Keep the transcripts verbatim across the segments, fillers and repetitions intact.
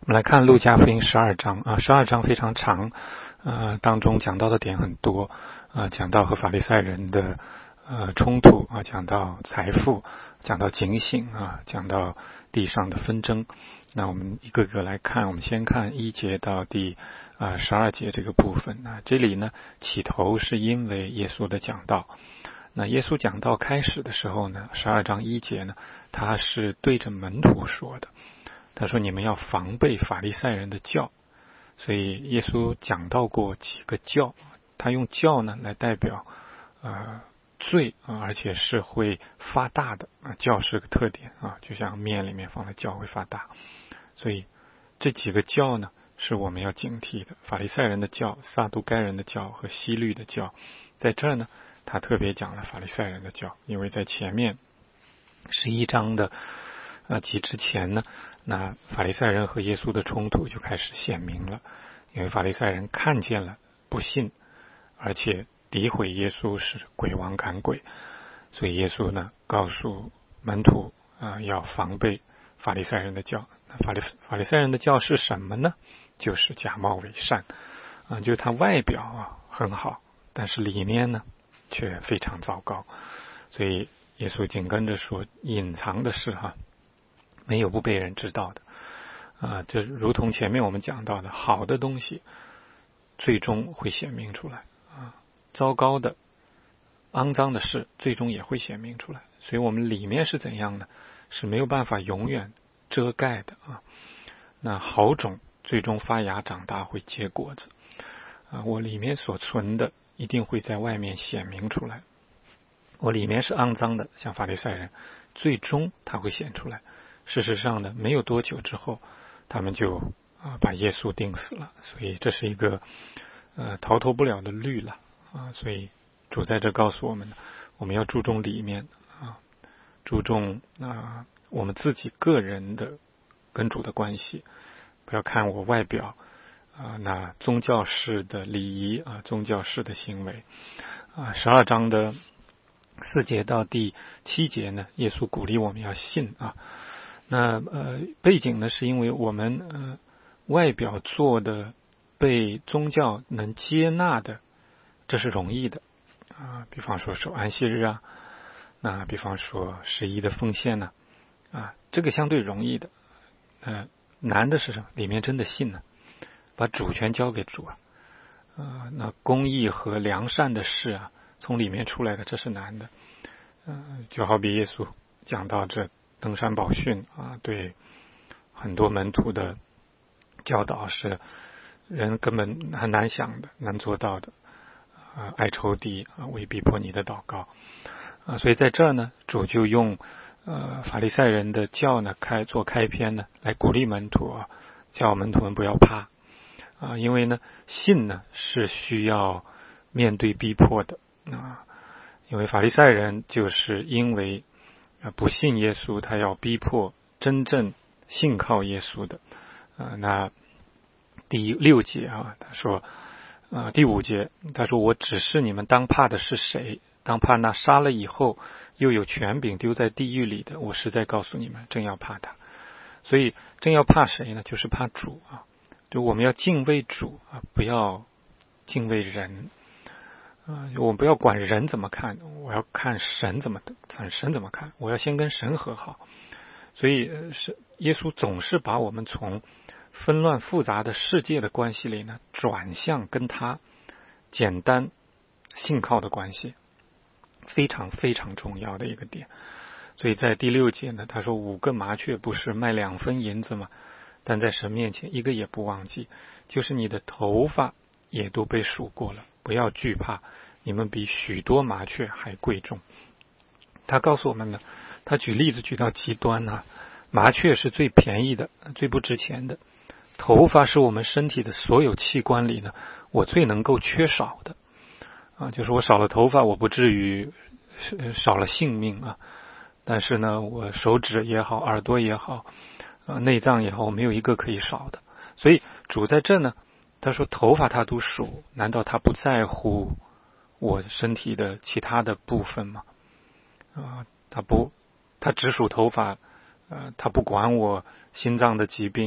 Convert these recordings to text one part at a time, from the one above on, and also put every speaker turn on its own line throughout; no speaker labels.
我们来看路加福音十二章啊，十二章非常长，呃，当中讲到的点很多，啊，讲到和法利赛人的呃冲突啊，讲到财富，讲到警醒啊，讲到地上的纷争。那我们一个个来看，我们先看一节到第啊十二节这个部分啊，这里呢起头是因为耶稣的讲道。那耶稣讲道开始的时候呢，十二章一节呢，他是对着门徒说的。他说你们要防备法利赛人的教，所以耶稣讲到过几个教，他用教呢来代表呃罪啊，而且是会发大的啊，教是个特点啊，就像面里面放的教会发大，所以这几个教呢是我们要警惕的，法利赛人的教、撒都该人的教和希律的教。在这儿呢他特别讲了法利赛人的教，因为在前面十一章的呃及之前呢，那法利赛人和耶稣的冲突就开始显明了，因为法利赛人看见了不信，而且诋毁耶稣是鬼王赶鬼，所以耶稣呢告诉门徒啊、呃、要防备法利赛人的教。那法利法利赛人的教是什么呢？就是假冒伪善啊、呃，就是他外表啊很好，但是里面呢却非常糟糕。所以耶稣紧跟着说，隐藏的事哈、啊，没有不被人知道的啊，这如同前面我们讲到的，好的东西最终会显明出来啊，糟糕的、肮脏的事最终也会显明出来。所以我们里面是怎样呢？是没有办法永远遮盖的啊。那好种最终发芽长大会结果子啊，我里面所存的一定会在外面显明出来。我里面是肮脏的，像法利赛人，最终他会显出来。事实上呢，没有多久之后，他们就啊把耶稣钉死了。所以这是一个呃逃脱不了的律了啊。所以主在这告诉我们，我们要注重里面啊，注重啊我们自己个人的跟主的关系，不要看我外表啊，那宗教式的礼仪啊，宗教式的行为啊。十二章的四节到第七节呢，耶稣鼓励我们要信啊。那呃背景呢，是因为我们呃外表做的被宗教能接纳的，这是容易的啊。比方说守安息日啊，那比方说十一的奉献呢啊，这个相对容易的。呃难的是什么？里面真的信呢，把主权交给主啊。呃那公义和良善的事啊，从里面出来的，这是难的。嗯、呃，就好比耶稣讲到这登山宝训啊，对很多门徒的教导是人根本很难想的、难做到的啊，爱仇敌啊，为逼迫你的祷告啊，所以在这儿呢，主就用呃法利赛人的教呢开做开篇呢，来鼓励门徒啊，叫门徒们不要怕啊，因为呢信呢是需要面对逼迫的啊。因为法利赛人就是因为不信耶稣，他要逼迫真正信靠耶稣的啊。那第六节啊，他说啊，第五节他说，我指示你们当怕的是谁？当怕那杀了以后又有权柄丢在地狱里的。我实在告诉你们，正要怕他。所以正要怕谁呢？就是怕主啊。就我们要敬畏主啊，不要敬畏人。啊、呃，我不要管人怎么看，我要看神怎么看，神怎么看，我要先跟神和好。所以是耶稣总是把我们从纷乱复杂的世界的关系里呢，转向跟他简单信靠的关系，非常非常重要的一个点。所以在第六节呢，他说五个麻雀不是卖两分银子吗？但在神面前一个也不忘记，就是你的头发也都被数过了，不要惧怕，你们比许多麻雀还贵重。他告诉我们呢，他举例子举到极端啊，麻雀是最便宜的，最不值钱的，头发是我们身体的所有器官里呢，我最能够缺少的啊，就是我少了头发，我不至于少了性命啊，但是呢，我手指也好，耳朵也好，呃，内脏也好，我没有一个可以少的。所以主在这呢，他说头发他都数，难道他不在乎我身体的其他的部分吗？啊、呃，他不，他只数头发，呃，他不管我心脏的疾病，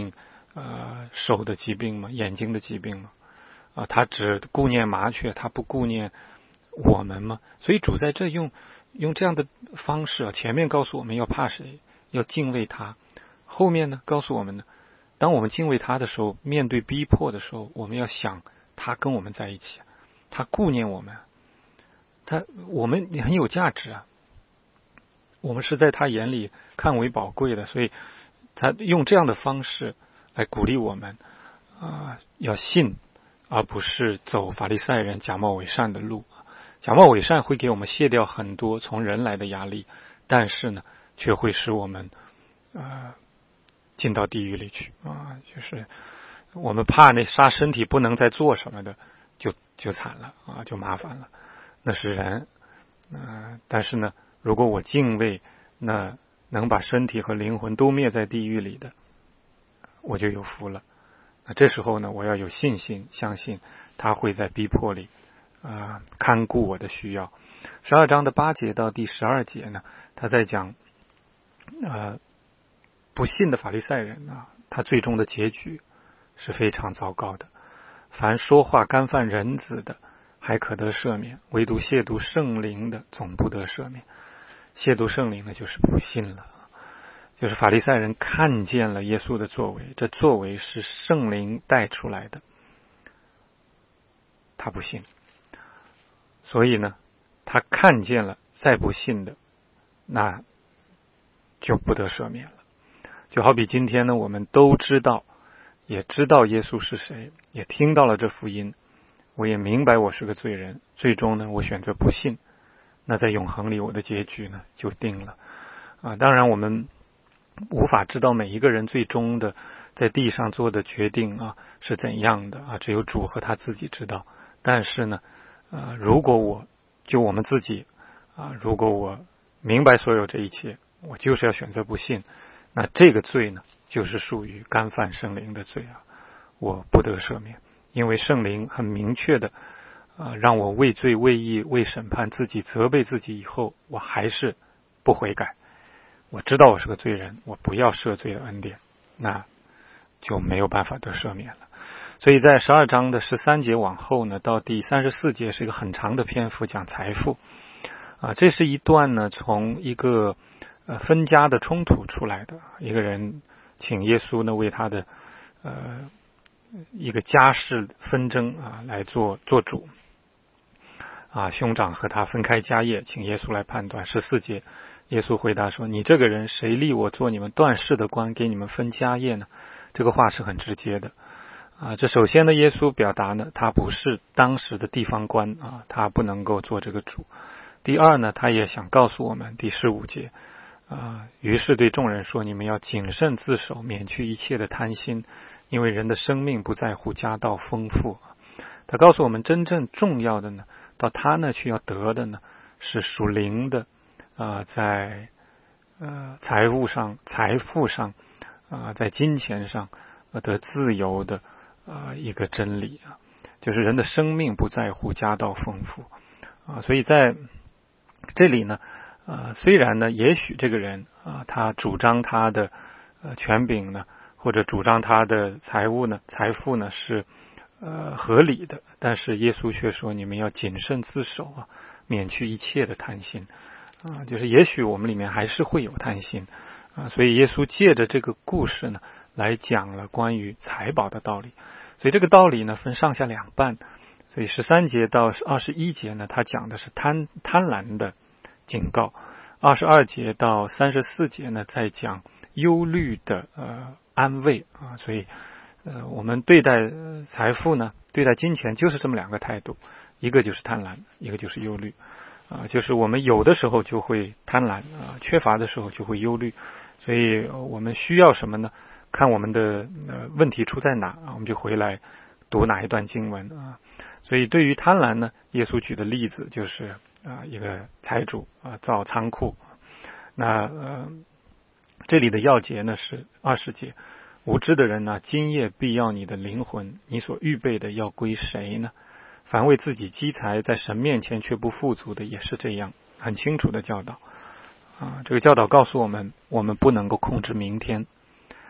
呃手的疾病吗？眼睛的疾病吗？啊，他只顾念麻雀，他不顾念我们吗？所以主在这用用这样的方式啊，前面告诉我们要怕谁，要敬畏他，后面呢告诉我们呢，当我们敬畏他的时候，面对逼迫的时候，我们要想他跟我们在一起，他顾念我们，他我们很有价值啊，我们是在他眼里看为宝贵的，所以他用这样的方式来鼓励我们啊、呃，要信，而不是走法利赛人假冒伪善的路。假冒伪善会给我们卸掉很多从人来的压力，但是呢，却会使我们呃进到地狱里去啊！就是我们怕那杀身体不能再做什么的，就就惨了啊，就麻烦了。那是人，呃，但是呢，如果我敬畏那能把身体和灵魂都灭在地狱里的，我就有福了。那这时候呢，我要有信心，相信他会在逼迫里啊、呃、看顾我的需要。十二章的八节到第十二节呢，他在讲呃不信的法利赛人啊，他最终的结局是非常糟糕的。凡说话干犯人子的，还可得赦免；唯独亵渎圣灵的，总不得赦免。亵渎圣灵的，就是不信了。就是法利赛人看见了耶稣的作为，这作为是圣灵带出来的，他不信，所以呢，他看见了，再不信的，那就不得赦免了。就好比今天呢，我们都知道，也知道耶稣是谁，也听到了这福音，我也明白我是个罪人，最终呢，我选择不信，那在永恒里我的结局呢就定了啊。当然我们无法知道每一个人最终的在地上做的决定啊是怎样的啊，只有主和他自己知道。但是呢，呃，如果我就我们自己啊，如果我明白所有这一切，我就是要选择不信，那这个罪呢，就是属于干犯圣灵的罪啊，我不得赦免，因为圣灵很明确的啊，让我为罪为义为审判自己责备自己以后，我还是不悔改。我知道我是个罪人，我不要赦罪的恩典，那就没有办法得赦免了。所以在十二章的十三节往后呢，到第三十四节是一个很长的篇幅讲财富啊，这是一段呢从一个呃分家的冲突出来的，一个人请耶稣呢为他的呃一个家事纷争啊来做做主啊，兄长和他分开家业，请耶稣来判断。十四节耶稣回答说，你这个人谁立我做你们断事的官，给你们分家业呢？这个话是很直接的啊。这首先呢，耶稣表达呢，他不是当时的地方官啊，他不能够做这个主。第二呢，他也想告诉我们，第十五节啊，于是对众人说，你们要谨慎自守，免去一切的贪心，因为人的生命不在乎家道丰富。他告诉我们，真正重要的呢，到他那去要得的呢，是属灵的啊、呃，在呃财务上、财富上啊、呃，在金钱上得自由的啊、呃、一个真理啊，就是人的生命不在乎家道丰富啊，所以在这里呢，呃，虽然呢，也许这个人啊、呃，他主张他的呃权柄呢，或者主张他的财物呢、财富呢是呃合理的，但是耶稣却说，你们要谨慎自守啊，免去一切的贪心啊，就是也许我们里面还是会有贪心啊，所以耶稣借着这个故事呢，来讲了关于财宝的道理。所以这个道理呢，分上下两半。所以十三节到二十一节呢，他讲的是贪贪婪的警告；二十二节到三十四节呢，在讲忧虑的呃安慰啊。所以呃，我们对待财富呢，对待金钱就是这么两个态度，一个就是贪婪，一个就是忧虑啊。就是我们有的时候就会贪婪啊，缺乏的时候就会忧虑。所以我们需要什么呢？看我们的呃问题出在哪啊，我们就回来读哪一段经文啊。所以对于贪婪呢，耶稣举的例子就是啊一个财主啊造仓库，那呃这里的要节呢是二十节，无知的人呢，今夜必要你的灵魂，你所预备的要归谁呢？凡为自己积财，在神面前却不富足的，也是这样，很清楚的教导啊。这个教导告诉我们，我们不能够控制明天，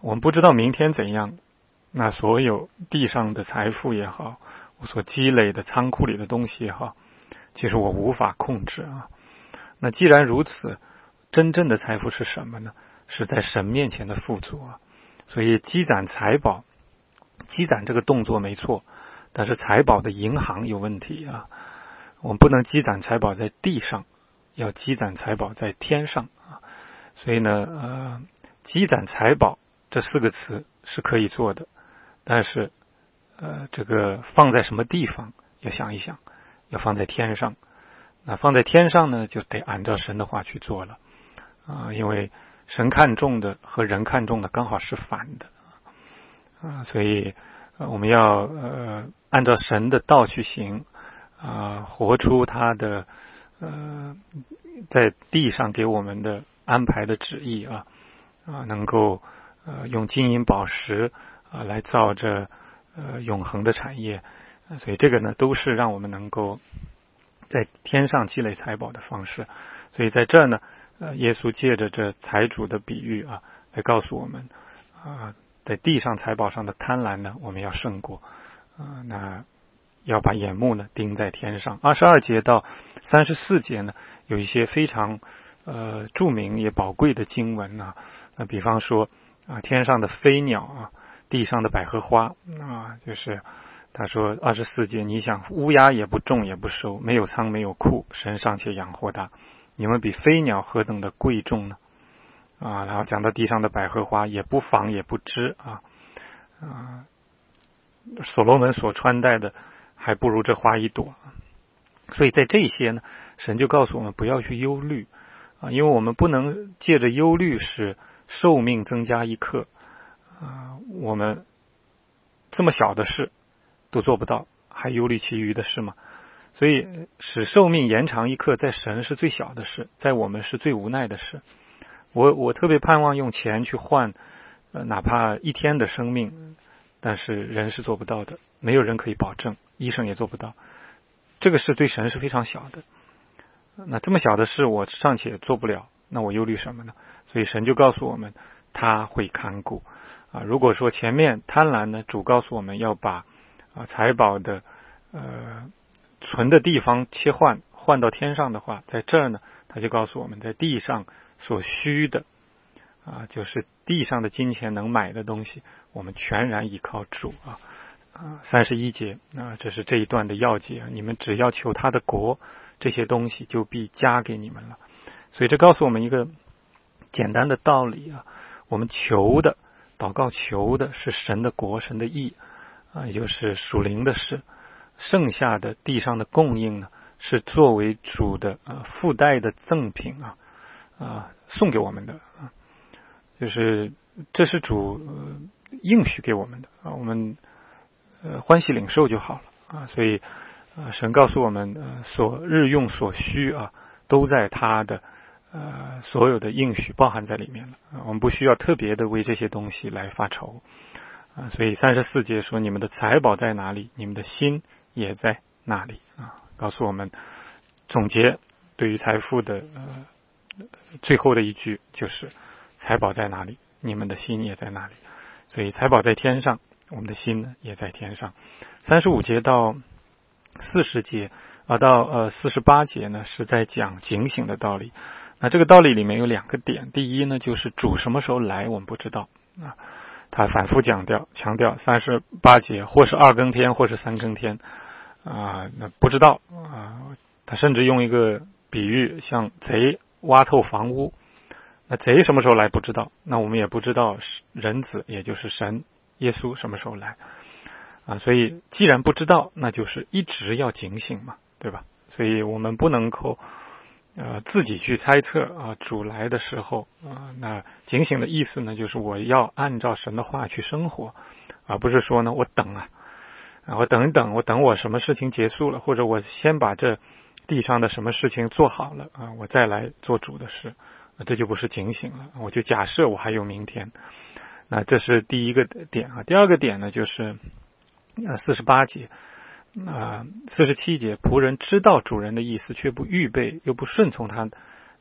我们不知道明天怎样，那所有地上的财富也好，我所积累的仓库里的东西也好，其实我无法控制啊。那既然如此，真正的财富是什么呢？是在神面前的富足啊。所以积攒财宝，积攒这个动作没错，但是财宝的银行有问题啊。我们不能积攒财宝在地上，要积攒财宝在天上啊。所以呢，呃，积攒财宝这四个词是可以做的，但是呃，这个放在什么地方要想一想，要放在天上。那放在天上呢，就得按照神的话去做了啊、呃，因为神看重的和人看重的刚好是反的啊、呃，所以、呃、我们要呃按照神的道去行啊、呃，活出他的呃在地上给我们的安排的旨意啊啊、呃，能够呃用金银宝石啊、呃、来造这呃永恒的产业、呃，所以这个呢都是让我们能够在天上积累财宝的方式。所以在这呢，呃，耶稣借着这财主的比喻啊，来告诉我们啊，在地上财宝上的贪婪呢，我们要胜过啊，那要把眼目呢盯在天上。二十二节到三十四节呢，有一些非常呃著名也宝贵的经文啊，那比方说啊，天上的飞鸟啊，地上的百合花啊，就是他说二十四节，你想乌鸦也不种也不收，没有仓没有库，神尚且养活它，你们比飞鸟何等的贵重呢？啊，然后讲到地上的百合花也不纺也不织啊啊，所罗门所穿戴的还不如这花一朵。所以在这些呢，神就告诉我们不要去忧虑啊，因为我们不能借着忧虑使寿命增加一刻啊，我们这么小的事都做不到，还忧虑其余的事吗？所以使寿命延长一刻，在神是最小的事，在我们是最无奈的事。我我特别盼望用钱去换、呃、哪怕一天的生命，但是人是做不到的，没有人可以保证，医生也做不到。这个事对神是非常小的，那这么小的事我尚且做不了，那我忧虑什么呢？所以神就告诉我们他会看顾啊。如果说前面贪婪呢，主告诉我们要把啊财宝的呃存的地方切换换到天上的话，在这儿呢他就告诉我们在地上所需的啊，就是地上的金钱能买的东西，我们全然依靠主啊。啊，三十一节啊，这是这一段的要节，你们只要求他的国，这些东西就必加给你们了。所以这告诉我们一个简单的道理啊，我们求的祷告求的是神的国，神的义啊，也就是属灵的事，剩下的地上的供应呢，是作为主的啊附带的赠品啊啊送给我们的啊，就是这是主、呃、应许给我们的啊，我们呃欢喜领受就好了啊。所以啊，神告诉我们呃所日用所需啊，都在他的呃所有的应许包含在里面了啊，我们不需要特别的为这些东西来发愁啊。所以三十四节说，你们的财宝在哪里，你们的心也在那里啊，告诉我们总结对于财富的呃最后的一句就是财宝在哪里，你们的心也在那里。所以财宝在天上，我们的心呢也在天上。三十五节到四十节啊，到呃四十八节呢是在讲警醒的道理。那这个道理里面有两个点，第一呢就是主什么时候来我们不知道啊，他反复强调强调三十八节或是二更天或是三更天啊，那不知道啊，他甚至用一个比喻，像贼挖透房屋，那贼什么时候来不知道，那我们也不知道人子也就是神耶稣什么时候来啊，所以既然不知道，那就是一直要警醒嘛，对吧？所以我们不能够呃自己去猜测啊主来的时候啊，那警醒的意思呢，就是我要按照神的话去生活，而不是说呢我等啊，啊我等一等，我等我什么事情结束了，或者我先把这地上的什么事情做好了啊，我再来做主的事，这就不是警醒了，我就假设我还有明天。那这是第一个点啊。第二个点呢，就是呃四十八节啊四十七节，仆人知道主人的意思，却不预备，又不顺从他，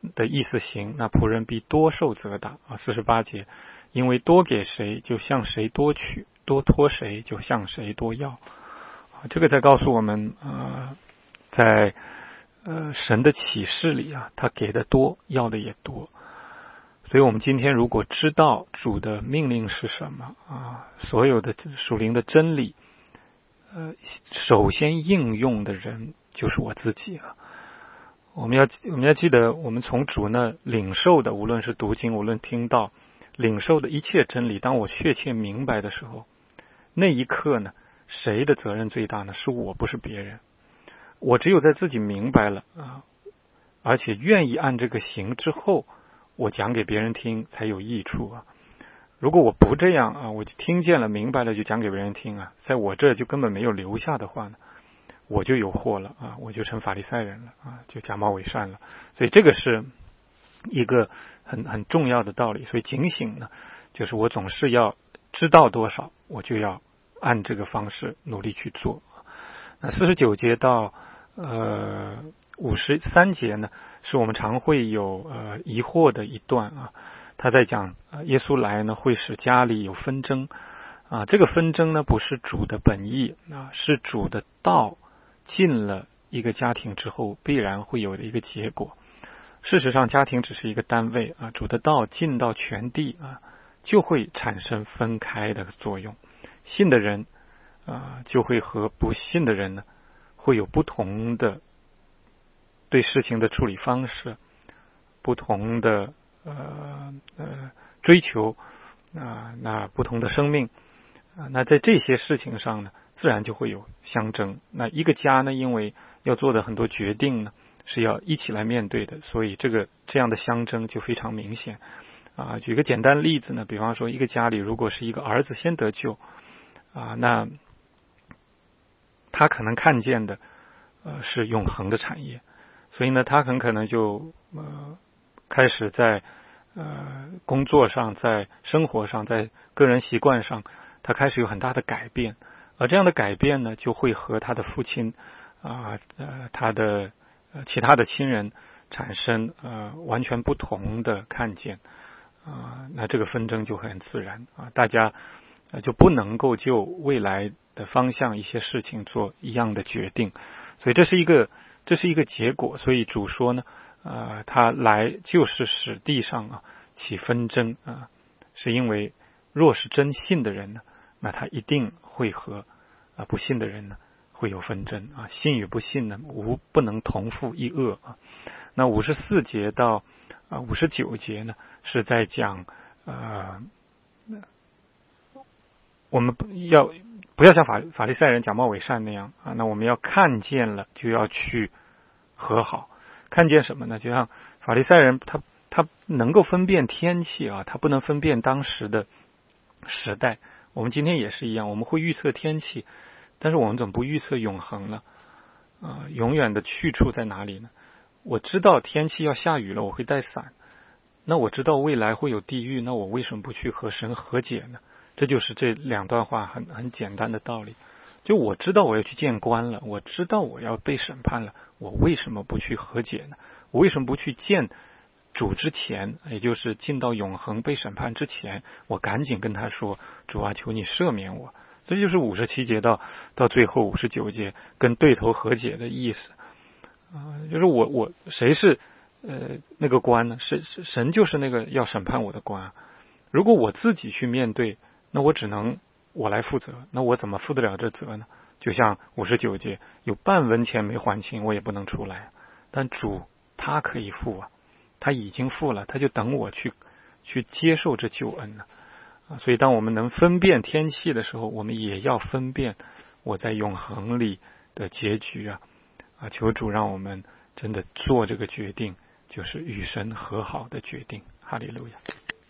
的意思行，那仆人必多受责打啊。四十八节，因为多给谁，就向谁多取；多托谁，就向谁多要。啊，这个在告诉我们，呃，在呃神的启示里啊，他给的多，要的也多。所以我们今天如果知道主的命令是什么啊，所有的属灵的真理，呃，首先应用的人就是我自己啊。我们要我们要记得，我们从主那领受的，无论是读经，无论听到，领受的一切真理，当我确切明白的时候，那一刻呢，谁的责任最大呢？是我，不是别人。我只有在自己明白了啊，而且愿意按这个行之后，我讲给别人听才有益处啊。如果我不这样啊，我就听见了明白了就讲给别人听啊，在我这就根本没有留下的话呢，我就有祸了啊，我就成法利赛人了啊，就假冒伪善了。所以这个是一个很很重要的道理。所以警醒呢，就是我总是要知道多少，我就要按这个方式努力去做。那四十九节到呃五十三节呢，是我们常会有呃疑惑的一段啊。他在讲呃耶稣来呢，会使家里有纷争啊。这个纷争呢，不是主的本意啊，是主的道进了一个家庭之后必然会有的一个结果。事实上，家庭只是一个单位啊，主的道进到全地啊，就会产生分开的作用。信的人啊，就会和不信的人呢，会有不同的对事情的处理方式，不同的呃呃追求啊，那不同的生命啊，那在这些事情上呢，自然就会有相争。那一个家呢，因为要做的很多决定呢，是要一起来面对的，所以这个这样的相争就非常明显啊。举个简单的例子呢，比方说一个家里如果是一个儿子先得救啊，那他可能看见的呃是永恒的产业，所以呢，他很可能就呃开始在呃工作上，在生活上，在个人习惯上，他开始有很大的改变。而这样的改变呢，就会和他的父亲啊呃他的呃其他的亲人产生呃完全不同的看见啊，那这个纷争就很自然啊，大家呃就不能够就未来的方向一些事情做一样的决定，所以这是一个这是一个结果。所以主说呢，呃，他来就是使地上啊起纷争啊，是因为若是真信的人呢，那他一定会和啊不信的人呢会有纷争啊，信与不信呢无不能同负一恶啊。那五十四节到啊五十九节呢，是在讲呃。我们要不要像法法利赛人假冒伪善那样啊？那我们要看见了就要去和好。看见什么呢？就像法利赛人，他他能够分辨天气啊，他不能分辨当时的时代。我们今天也是一样，我们会预测天气，但是我们怎么不预测永恒呢？啊，永远的去处在哪里呢？我知道天气要下雨了，我会带伞。那我知道未来会有地狱，那我为什么不去和神和解呢？这就是这两段话很很简单的道理。就我知道我要去见官了，我知道我要被审判了，我为什么不去和解呢？我为什么不去见主之前，也就是进到永恒被审判之前，我赶紧跟他说，主啊，求你赦免我。这就是五十七节到到最后五十九节跟对头和解的意思啊、呃，就是我我谁是呃那个官呢？是神就是那个要审判我的官。如果我自己去面对，那我只能我来负责，那我怎么负得了这责呢？就像五十九节，有半文钱没还清，我也不能出来。但主他可以付啊，他已经付了，他就等我去去接受这救恩呢。啊，所以当我们能分辨天气的时候，我们也要分辨我在永恒里的结局啊！啊，求主让我们真的做这个决定，就是与神和好的决定。哈利路亚。